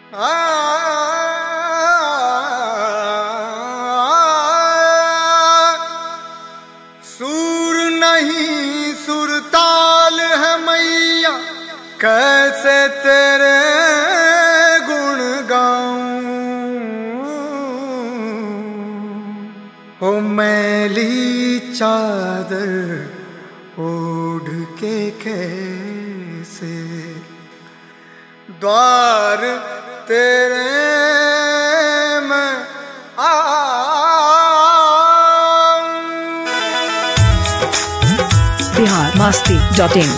सूर नहीं सुरताल है मैया, कैसे तेरे गुण गाऊं। ओ मैली चादर ओढ़ के कैसे द्वार तेरे में biharmasti.in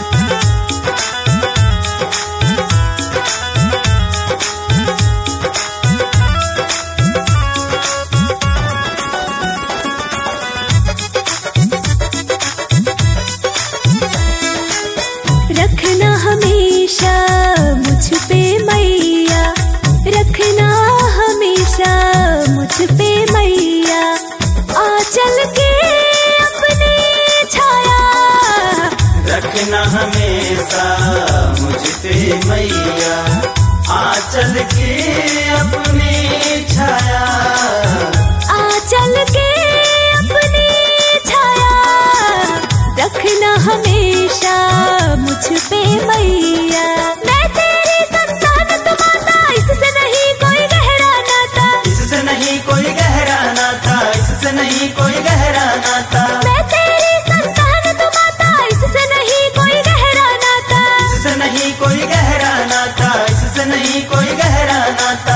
रखना हमेशा मुझ पे मैया, रखना हमेशा मुझ पे मैया, आंचल के अपनी छाया। रखना हमेशा मुझ पे मैया, आंचल की अपनी छाया। आंचल के अपनी छाया, रखना हमेशा मुझ पे मैया। मैं तेरी संतान तो माता, इससे नहीं कोई गहरा नाता, इससे नहीं कोई गहरा नाता, इससे नहीं कोई गहरा नाता। मैं तेरी संतान तो माता, इससे नहीं कोई गहरा नाता, इससे नहीं कोई गहरा नाता, इससे नहीं कोई गहरा नाता।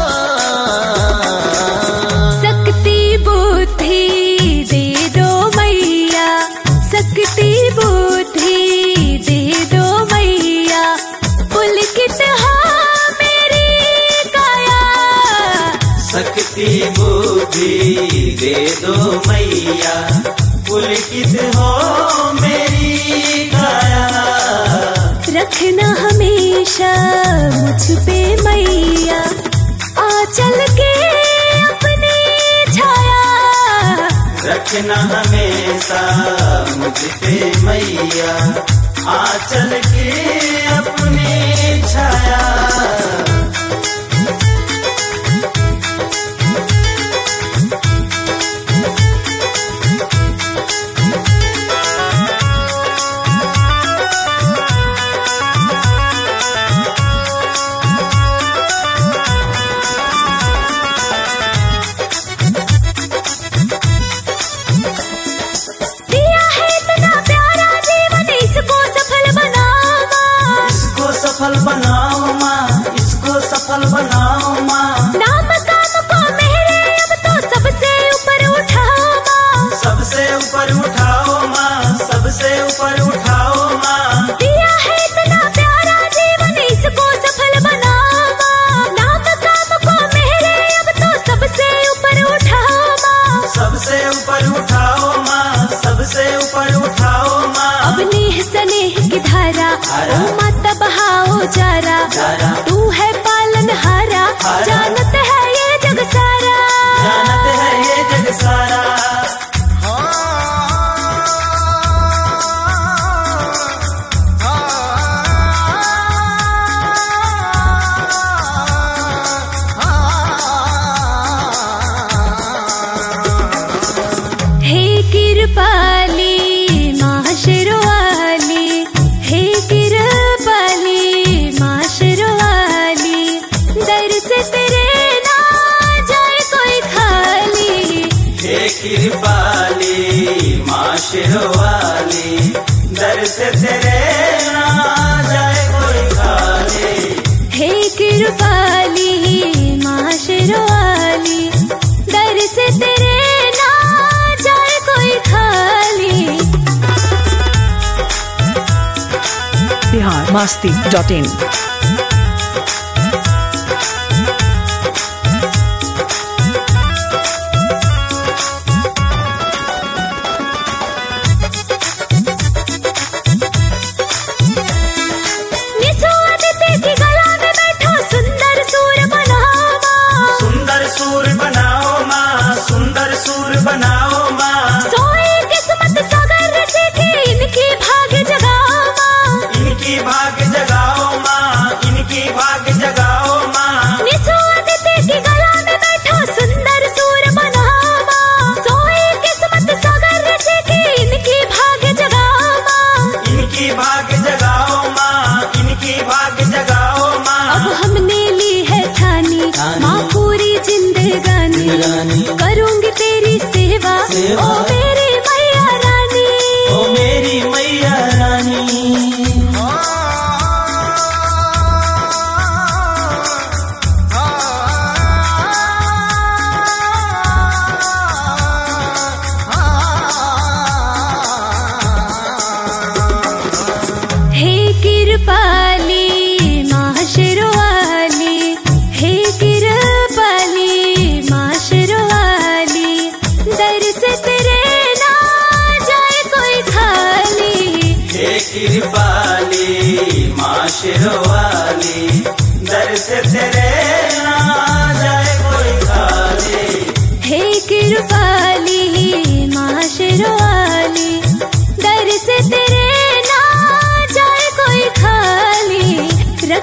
शक्ति बुद्धि दे दो मैया, शक्ति बुद्धि दे दो मैया, पुलकित हो मेरी काया। शक्ति बुद्धि दे दो मैया, पुलकित हो मेरी काया। रखना हमेशा मुझ पे मैया, आंचल के अपनी छाया। रखना हमेशा मुझ पे मैया, आंचल की अपनी छाया। दिया है इतना प्यारा जीवन, इसको सफल बनाओ माँ। इसको सफल बनाओ माँ, इसको सफल बनाओ माँ। नाम काम को मेरे अब तो सबसे ऊपर उठाओ माँ। सबसे ऊपर उठाओ माँ, सबसे ऊपर उठाओ माँ। दिया है इतना प्यारा जीवन, इसको सफल बनाओ माँ। नाम काम को मेरे अब तो सबसे ऊपर उठाओ माँ। सबसे ऊपर उठाओ माँ, सबसे ऊपर उठाओ माँ। अब नेह स्नेह की धारा, ओ माता बहाओ जारा। तू है पालनहारा, जानत है ये जग सारा। जानत है ये जग सारा। हे कृपाली माँ शेरवाली, हे कृपाली माँ शेरवाली, दर से तेरे ना जाए कोई खाली। हे कृपाली माँ शेरवाली, दर से तेरे ना जाए कोई खाली। हे कृपाली माँ शेरवाली, दर से तेरे ना जाए कोई खाली। biharmasti.in निसो अदिति की गला में बैठो, सुंदर सूर बनाओ माँ। सुंदर सूर बनाओ माँ, सुंदर सूर बनाओ माँ। सोए किस्मत सागर रचे थी, इनकी भाग्य जगाओ माँ। इनकी भाग्य जगाओ माँ, इनकी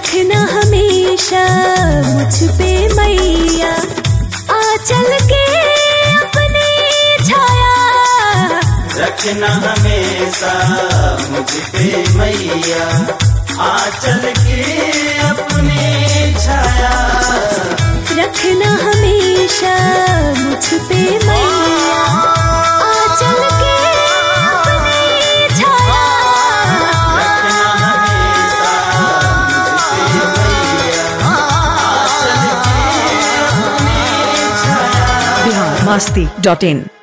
रखना हमेशा मुझ पे मैया, आंचल के अपनी छाया। रखना हमेशा मुझ पे मैया, आंचल की अपनी छाया। रखना हमेशा मुझ पे मैया, आंचल के अपनी छाया। रखना हमेशा मुझ पे मैया, आंचल की अपनी छाया। biharmasti.in